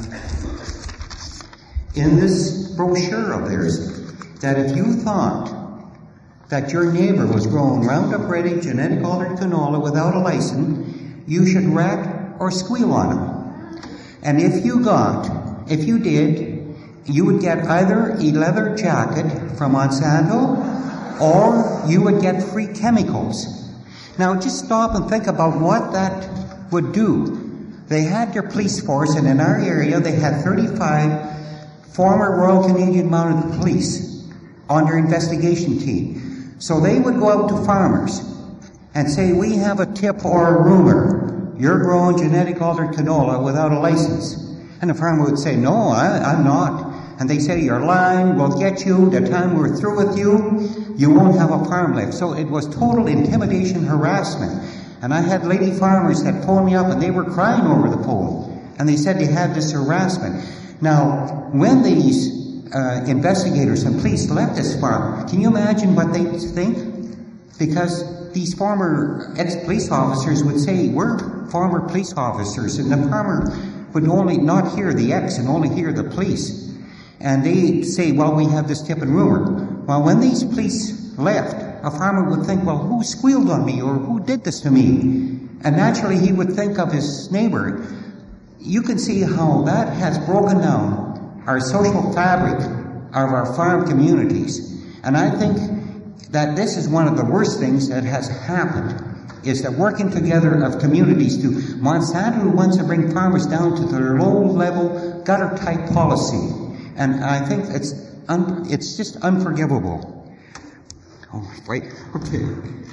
in this brochure of theirs that if you thought that your neighbor was growing Roundup Ready genetic altered canola without a license, you should rat or squeal on him. And if you got, if you did, you would get either a leather jacket from Monsanto or you would get free chemicals. Now just stop and think about what that would do. They had their police force, and in our area they had thirty-five former Royal Canadian Mounted Police on their investigation team. So they would go out to farmers and say, we have a tip or a rumor, you're growing genetic altered canola without a license. And the farmer would say, no, I, I'm not. And they say, you're lying, we'll get you, the time we're through with you, you won't have a farm left. So it was total intimidation, harassment. And I had lady farmers that phoned me up and they were crying over the phone. And they said they had this harassment. Now, when these uh, investigators and police left this farm, can you imagine what they think? Because these former ex-police officers would say, we're former police officers, and the farmer would only not hear the ex and only hear the police. And they say, well, we have this tip and rumor. Well, when these police left, a farmer would think, well, who squealed on me or who did this to me? And naturally, he would think of his neighbor. You can see how that has broken down our social fabric of our farm communities. And I think that this is one of the worst things that has happened, is the working together of communities to Monsanto wants to bring farmers down to their low-level, gutter-type policy. And I think it's un- it's just unforgivable. Oh, wait, okay.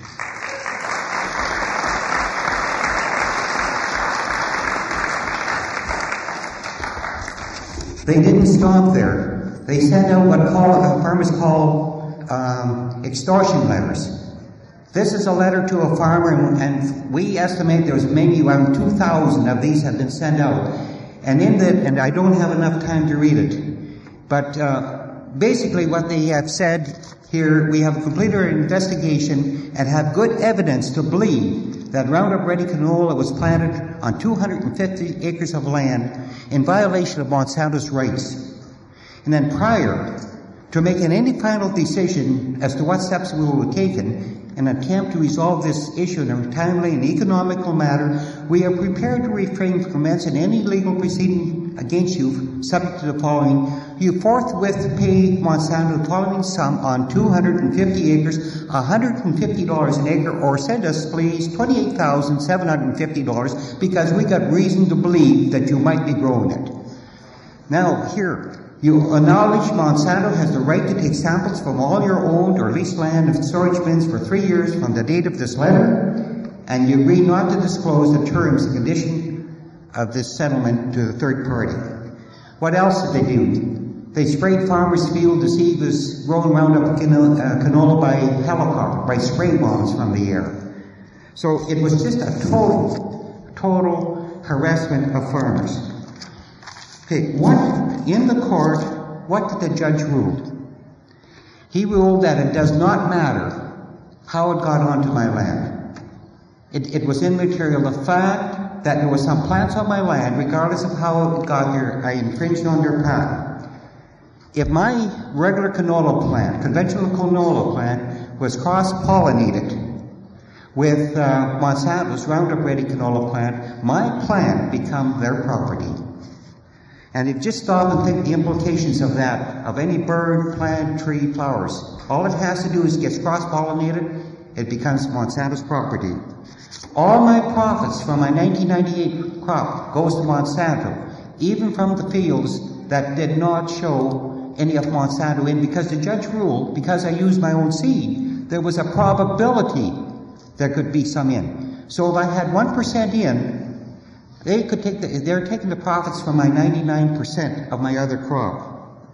They didn't stop there. They sent out what call, uh, farmers call um, extortion letters. This is a letter to a farmer, and, and we estimate there's maybe around two thousand of these have been sent out. And in the, and I don't have enough time to read it, but uh, basically what they have said here, we have completed our investigation and have good evidence to believe that Roundup Ready canola was planted on two hundred fifty acres of land in violation of Monsanto's rights. And then prior to making any final decision as to what steps we will be taken in an attempt to resolve this issue in a timely and economical manner, we are prepared to refrain from commencing any legal proceeding against you, subject to the following. You forthwith pay Monsanto the following sum on two hundred fifty acres, one hundred fifty dollars an acre, or send us, please, twenty-eight thousand seven hundred fifty dollars, because we got reason to believe that you might be growing it. Now, here, you acknowledge Monsanto has the right to take samples from all your owned or leased land and storage bins for three years from the date of this letter, and you agree not to disclose the terms and condition of this settlement to the third party. What else did they do? They sprayed farmers' field to see this growing Roundup canola by helicopter, by spray bombs from the air. So it was just a total, total harassment of farmers. Okay, what, in the court, what did the judge rule? He ruled that it does not matter how it got onto my land. It, it was immaterial. The fact that there was some plants on my land, regardless of how it got there, I infringed on their patent. If my regular canola plant, conventional canola plant, was cross-pollinated with uh, Monsanto's Roundup Ready canola plant, my plant become their property. And if you just stop and think the implications of that, of any bird, plant, tree, flowers, all it has to do is get cross-pollinated, it becomes Monsanto's property. All my profits from my nineteen ninety-eight crop goes to Monsanto, even from the fields that did not show any of Monsanto in, because the judge ruled, because I used my own seed, there was a probability there could be some in. So if I had one percent in, they could take the, they're taking the profits from my ninety-nine percent of my other crop.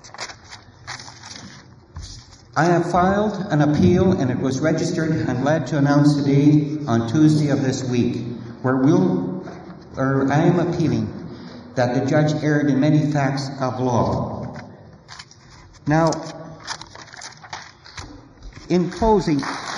I have filed an appeal, and it was registered and glad to announce today on Tuesday of this week, where we'll, or I am appealing that the judge erred in many facts of law. Now, in closing,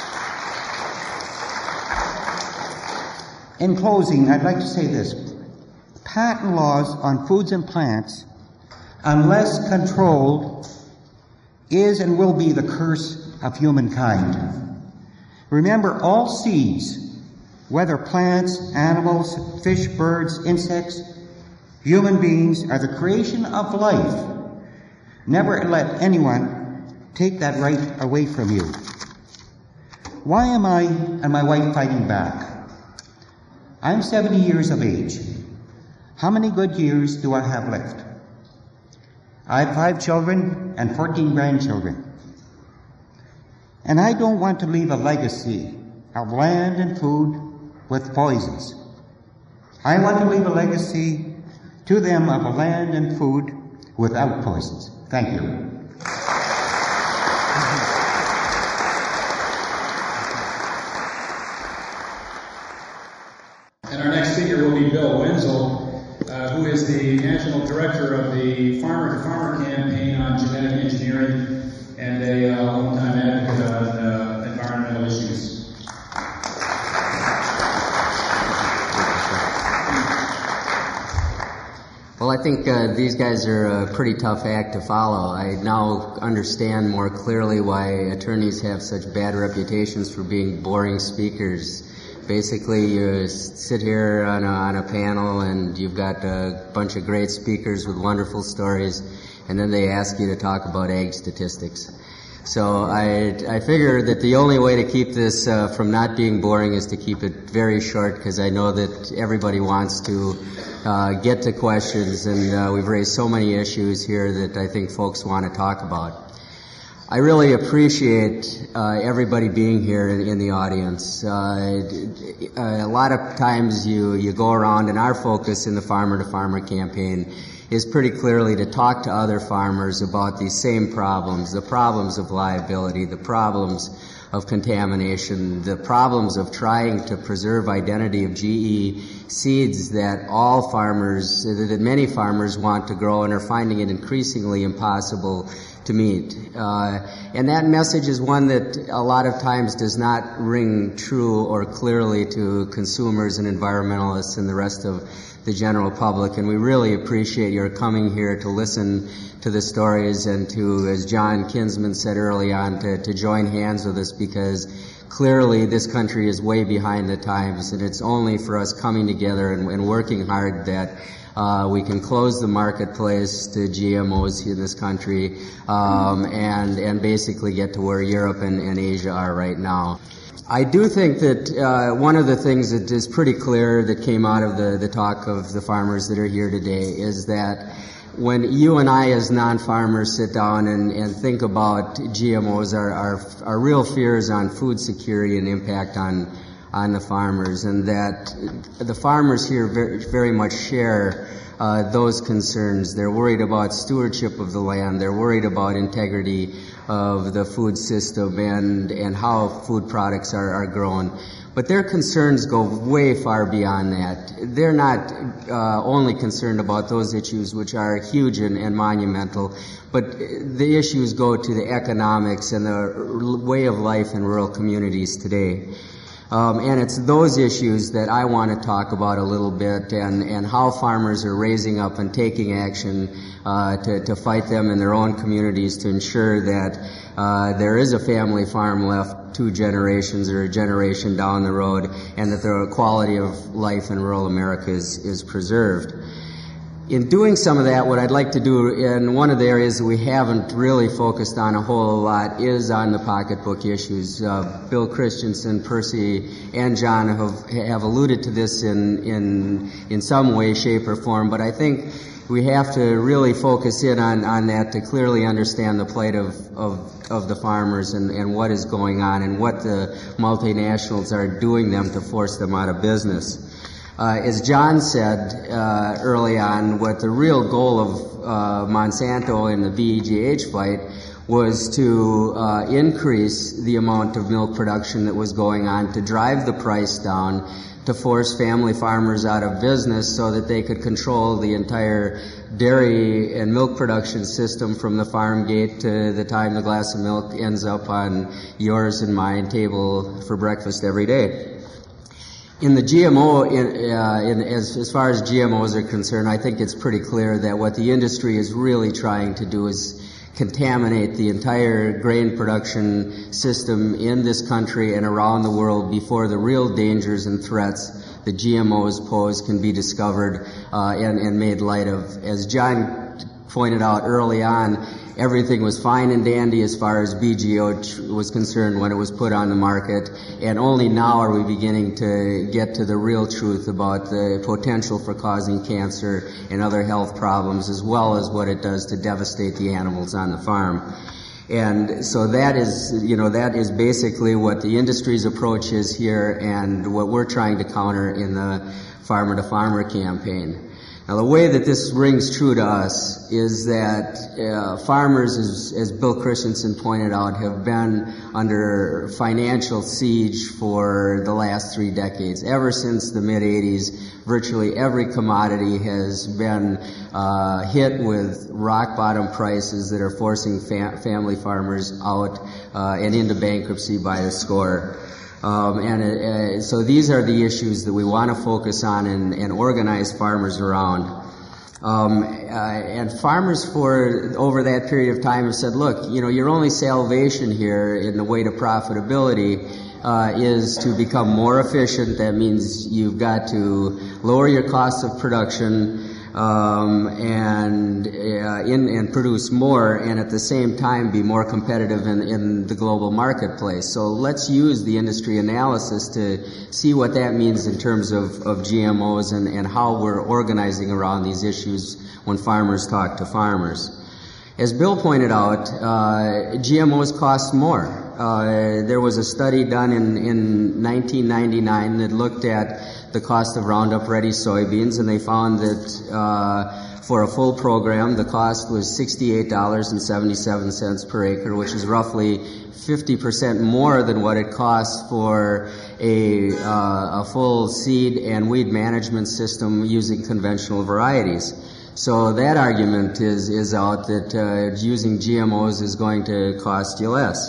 in closing, I'd like to say this. Patent laws on foods and plants, unless controlled, is and will be the curse of humankind. Remember, all seeds, whether plants, animals, fish, birds, insects, human beings, are the creation of life. Never let anyone take that right away from you. Why am I and my wife fighting back? I'm seventy years of age. How many good years do I have left? I have five children and fourteen grandchildren. And I don't want to leave a legacy of land and food with poisons. I want to leave a legacy to them of a land and food without poisons. Thank you. And our next speaker will be Bill Wenzel, uh, who is the National Director of the Farmer to Farmer campaign on genetic engineering and a uh, longtime advocate on uh, environmental issues. Well, I think uh, these guys are a pretty tough act to follow. I now understand more clearly why attorneys have such bad reputations for being boring speakers. Basically, you sit here on a, on a panel and you've got a bunch of great speakers with wonderful stories, and then they ask you to talk about ag statistics. So I, I figure that the only way to keep this uh, from not being boring is to keep it very short, because I know that everybody wants to uh, get to questions, and uh, we've raised so many issues here that I think folks want to talk about. I really appreciate uh, everybody being here in, in the audience. Uh, a lot of times you, you go around, and our focus in the Farmer to Farmer campaign is pretty clearly to talk to other farmers about these same problems, the problems of liability, the problems of contamination, the problems of trying to preserve identity of G E seeds that all farmers, that many farmers want to grow and are finding it increasingly impossible to meet. Uh, and that message is one that a lot of times does not ring true or clearly to consumers and environmentalists and the rest of the general public. And we really appreciate your coming here to listen to the stories and to, as John Kinsman said early on, to, to join hands with us, because clearly this country is way behind the times, and it's only for us coming together and, and working hard that Uh, we can close the marketplace to G M Os in this country, um, and and basically get to where Europe and, and Asia are right now. I do think that uh, one of the things that is pretty clear that came out of the, the talk of the farmers that are here today is that when you and I as non-farmers sit down and, and think about G M Os, our, our, our real fears on food security and impact on on the farmers, and that the farmers here very, very much share uh, those concerns. They're worried about stewardship of the land. They're worried about integrity of the food system and, and how food products are, are grown. But their concerns go way far beyond that. They're not uh, only concerned about those issues, which are huge and, and monumental, but the issues go to the economics and the way of life in rural communities today. Um, and it's those issues that I want to talk about a little bit, and, and how farmers are raising up and taking action uh, to, to fight them in their own communities to ensure that uh, there is a family farm left two generations or a generation down the road, and that the quality of life in rural America is, is preserved. In doing some of that, what I'd like to do, and one of the areas that we haven't really focused on a whole lot, is on the pocketbook issues. Uh, Bill Christensen, Percy, and John have, have alluded to this in, in, in some way, shape, or form, but I think we have to really focus in on, on that to clearly understand the plight of, of, of the farmers and, and what is going on and what the multinationals are doing them to force them out of business. Uh, as John said uh, early on, what the real goal of uh, Monsanto in the B E G H fight was to uh, increase the amount of milk production that was going on, to drive the price down, to force family farmers out of business so that they could control the entire dairy and milk production system from the farm gate to the time the glass of milk ends up on yours and mine table for breakfast every day. In the G M O, in, uh, in, as, as far as G M Os are concerned, I think it's pretty clear that what the industry is really trying to do is contaminate the entire grain production system in this country and around the world before the real dangers and threats that G M Os pose can be discovered uh, and, and made light of. As John pointed out early on, everything was fine and dandy as far as B G O was concerned when it was put on the market, and only now are we beginning to get to the real truth about the potential for causing cancer and other health problems, as well as what it does to devastate the animals on the farm. And so that is, you know, that is basically what the industry's approach is here and what we're trying to counter in the Farmer to Farmer campaign. Now, the way that this rings true to us is that uh, farmers, as, as Bill Christensen pointed out, have been under financial siege for the last three decades. Ever since the mid eighties, virtually every commodity has been uh, hit with rock-bottom prices that are forcing fa- family farmers out uh, and into bankruptcy by the score. Um, and uh, so these are the issues that we want to focus on and, and organize farmers around. Um, uh, and farmers for over that period of time have said, look, you know, your only salvation here in the way to profitability uh, is to become more efficient. That means you've got to lower your costs of production um, and uh, in, and produce more, and at the same time be more competitive in, in the global marketplace. So let's use the industry analysis to see what that means in terms of, of G M Os and, and how we're organizing around these issues when farmers talk to farmers. As Bill pointed out, uh, G M Os cost more. Uh, there was a study done in, in nineteen ninety-nine that looked at the cost of Roundup Ready soybeans, and they found that uh, for a full program, the cost was sixty-eight dollars and seventy-seven cents per acre, which is roughly fifty percent more than what it costs for a, uh, a full seed and weed management system using conventional varieties. So that argument is, is out that uh, using G M Os is going to cost you less.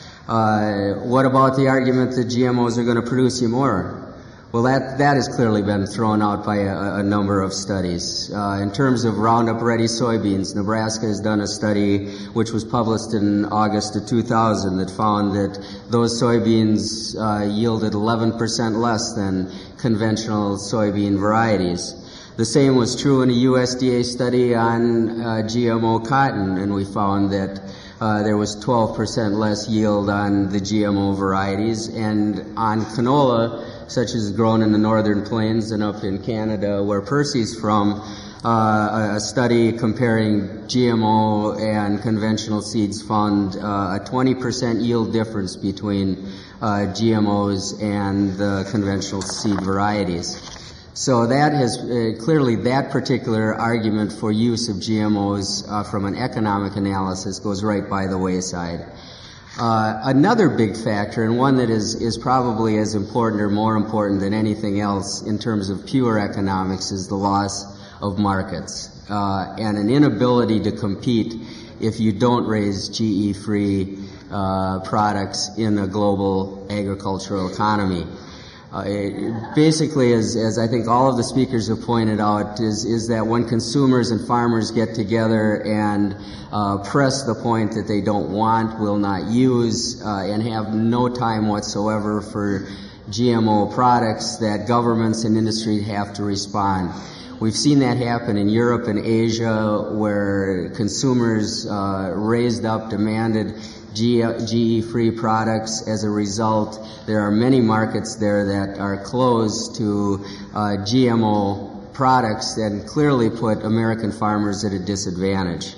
Uh, what about the argument that G M Os are going to produce you more? Well, that, that has clearly been thrown out by a, a number of studies. Uh, in terms of Roundup Ready soybeans, Nebraska has done a study which was published in August of two thousand that found that those soybeans uh, yielded eleven percent less than conventional soybean varieties. The same was true in a U S D A study on uh, G M O cotton, and we found that uh, there was twelve percent less yield on the G M O varieties, and on canola, such as grown in the northern plains and up in Canada where Percy's from, uh, a study comparing G M O and conventional seeds found uh, a twenty percent yield difference between uh, G M Os and the conventional seed varieties. So that has uh, clearly that particular argument for use of G M Os uh, from an economic analysis goes right by the wayside. Uh, another big factor, and one that is, is probably as important or more important than anything else in terms of pure economics, is the loss of markets uh, and an inability to compete if you don't raise G E-free uh, products in a global agricultural economy. Uh, it basically, as, as I think all of the speakers have pointed out, is, is that when consumers and farmers get together and uh, press the point that they don't want, will not use, uh, and have no time whatsoever for G M O products, that governments and industry have to respond. We've seen that happen in Europe and Asia, where consumers uh, raised up, demanded G E-free products. As a result, there are many markets there that are closed to uh, G M O products and clearly put American farmers at a disadvantage.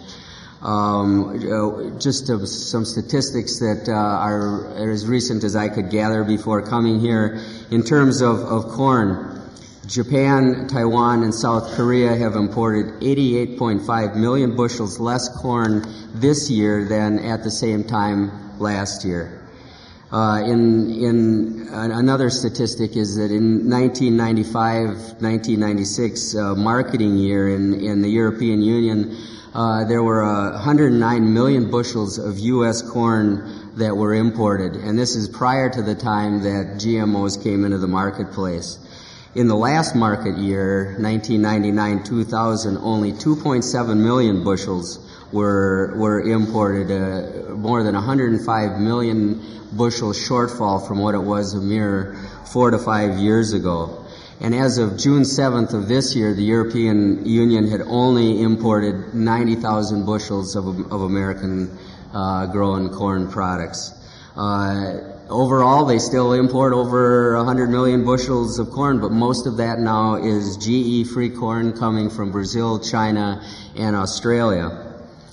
Um, just to, some statistics that uh, are as recent as I could gather before coming here. In terms of, of corn, Japan, Taiwan, and South Korea have imported eighty-eight point five million bushels less corn this year than at the same time last year. Uh, in, in another statistic is that in nineteen ninety-five nineteen ninety-six uh, marketing year in, in the European Union, uh, there were uh, one hundred nine million bushels of U S corn that were imported, and this is prior to the time that G M Os came into the marketplace. In the last market year, nineteen ninety-nine two thousand, only two point seven million bushels were were imported, uh, more than one hundred five million bushel shortfall from what it was a mere four to five years ago. And as of June seventh of this year, the European Union had only imported ninety thousand bushels of, of American uh, grown corn products. Uh, Overall, they still import over one hundred million bushels of corn, but most of that now is G E-free corn coming from Brazil, China, and Australia.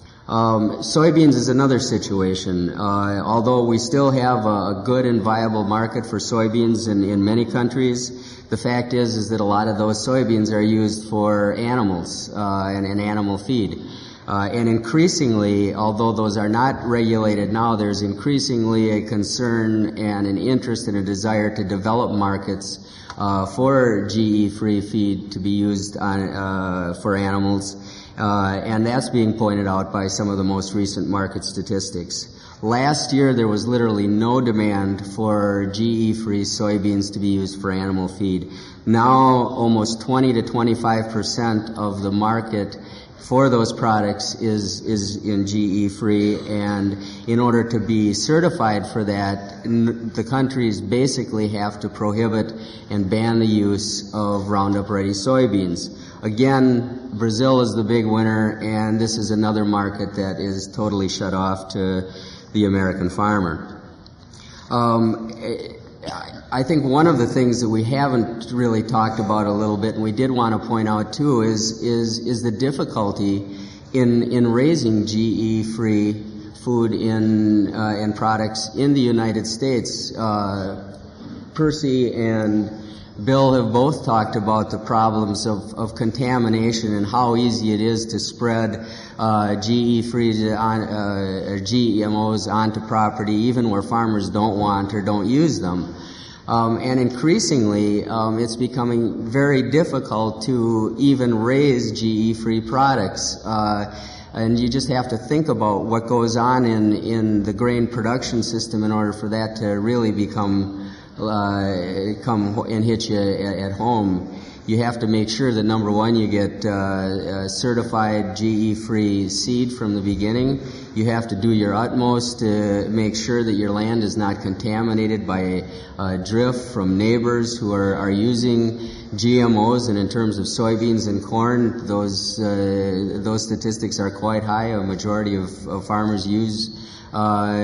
Um, soybeans is another situation. Uh, although we still have a, a good and viable market for soybeans in, in many countries, the fact is is that a lot of those soybeans are used for animals uh, and, and animal feed. Uh, and increasingly, although those are not regulated now, there's increasingly a concern and an interest and a desire to develop markets uh, for G E-free feed to be used on, uh, for animals, uh, and that's being pointed out by some of the most recent market statistics. Last year, there was literally no demand for G E-free soybeans to be used for animal feed. Now, almost twenty to twenty-five percent of the market for those products is is in G E-free, and in order to be certified for that, the countries basically have to prohibit and ban the use of Roundup Ready soybeans. Again, Brazil is the big winner, and this is another market that is totally shut off to the American farmer. Um, I think one of the things that we haven't really talked about a little bit, and we did want to point out too, is is is the difficulty in in raising G E-free food in uh, and products in the United States. Uh, Percy and Bill have both talked about the problems of, of contamination and how easy it is to spread uh, G E-free on, uh, G M Os onto property, even where farmers don't want or don't use them. Um, and increasingly, um, it's becoming very difficult to even raise G E-free products. Uh, and you just have to think about what goes on in, in the grain production system in order for that to really become, uh, come and hit you at, at home. You have to make sure that, number one, you get uh, uh, certified G E-free seed from the beginning. You have to do your utmost to make sure that your land is not contaminated by uh, drift from neighbors who are, are using G M Os. And in terms of soybeans and corn, those uh, those statistics are quite high. A majority of, of farmers use Uh,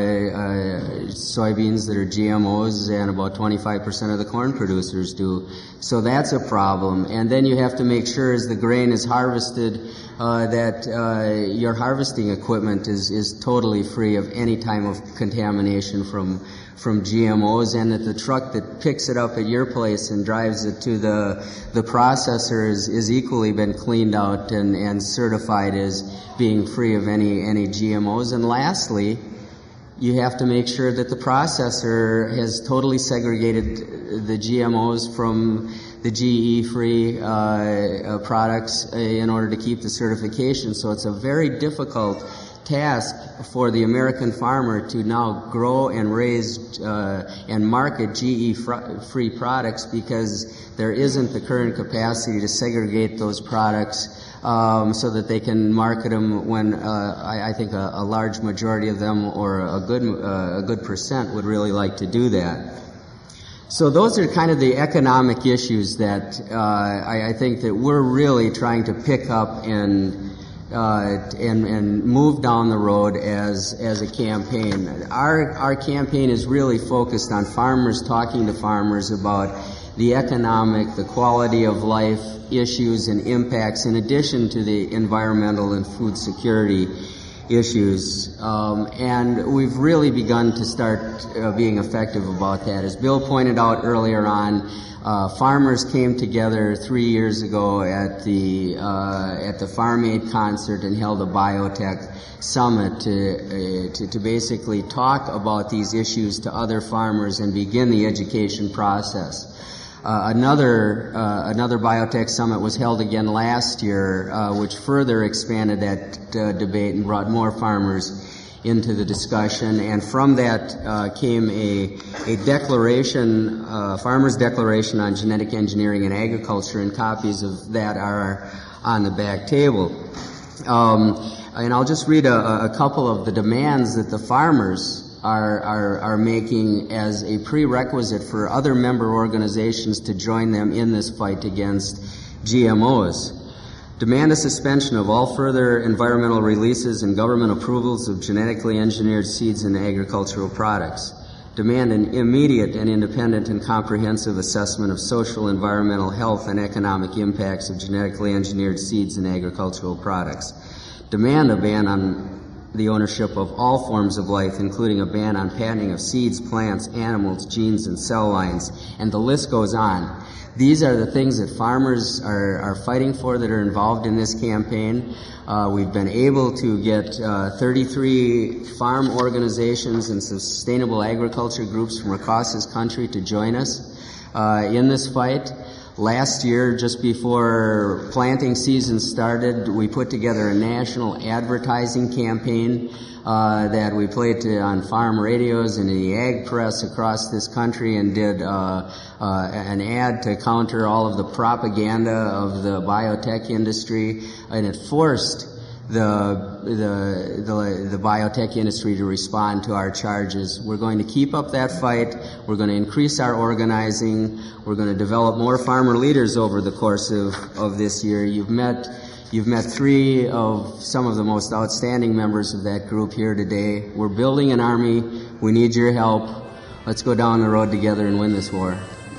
uh, soybeans that are G M Os, and about twenty-five percent of the corn producers do. So that's a problem. And then you have to make sure as the grain is harvested uh, that uh, your harvesting equipment is, is totally free of any type of contamination from from G M Os, and that the truck that picks it up at your place and drives it to the the processor is, is equally been cleaned out and, and certified as being free of any, any G M Os. And lastly, you have to make sure that the processor has totally segregated the G M Os from the G E-free uh, uh, products uh, in order to keep the certification. So it's a very difficult task for the American farmer to now grow and raise uh, and market G E-free products, because there isn't the current capacity to segregate those products um, so that they can market them when uh, I, I think a, a large majority of them, or a good uh, a good percent, would really like to do that. So those are kind of the economic issues that uh, I, I think that we're really trying to pick up and uh, and, and move down the road as as a campaign. Our our campaign is really focused on farmers talking to farmers about the economic, the quality of life issues and impacts, in addition to the environmental and food security issues, um, and we've really begun to start uh, being effective about that. As Bill pointed out earlier on, uh, farmers came together three years ago at the uh, at the Farm Aid concert and held a biotech summit to, uh, to to basically talk about these issues to other farmers and begin the education process. Uh, another uh, another biotech summit was held again last year, uh, which further expanded that uh, debate and brought more farmers into the discussion. And from that uh, came a a declaration, uh, Farmers' Declaration on Genetic Engineering and Agriculture, and copies of that are on the back table. Um, and I'll just read a, a couple of the demands that the farmers Are, are, are making as a prerequisite for other member organizations to join them in this fight against G M Os. Demand a suspension of all further environmental releases and government approvals of genetically engineered seeds and agricultural products. Demand an immediate and independent and comprehensive assessment of social, environmental, health, and economic impacts of genetically engineered seeds and agricultural products. Demand a ban on the ownership of all forms of life, including a ban on patenting of seeds, plants, animals, genes, and cell lines, and the list goes on. These are the things that farmers are, are fighting for, that are involved in this campaign. Uh, we've been able to get uh, thirty-three farm organizations and sustainable agriculture groups from across this country to join us uh, in this fight. Last year, just before planting season started, we put together a national advertising campaign uh, that we played to, on farm radios and in the ag press across this country, and did uh, uh, an ad to counter all of the propaganda of the biotech industry, and it forced the, the the the biotech industry to respond to our charges. We're going to keep up that fight. We're going to increase our organizing. We're going to develop more farmer leaders over the course of, of this year. You've met you've met three of some of the most outstanding members of that group here today. We're building an army. We need your help. Let's go down the road together and win this war.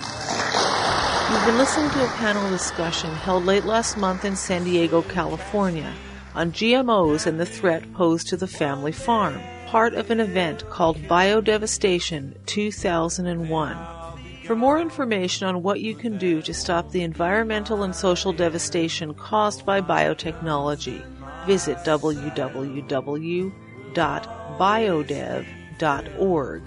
You've been listening to a panel discussion held late last month in San Diego, California, on G M Os and the threat posed to the family farm, part of an event called Biodevastation two thousand one. For more information on what you can do to stop the environmental and social devastation caused by biotechnology, visit w w w dot biodev dot org.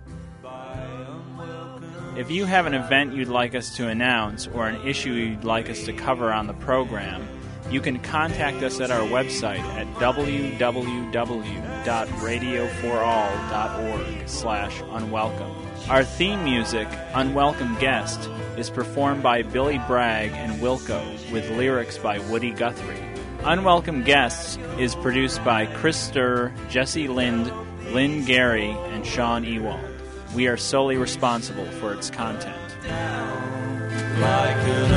If you have an event you'd like us to announce or an issue you'd like us to cover on the program, you can contact us at our website at w w w dot radio for all dot org slash unwelcome. Our theme music, Unwelcome Guest, is performed by Billy Bragg and Wilco, with lyrics by Woody Guthrie. Unwelcome Guests is produced by Chris Sturr, Jesse Lind, Lynn Gary, and Sean Ewald. We are solely responsible for its content. Like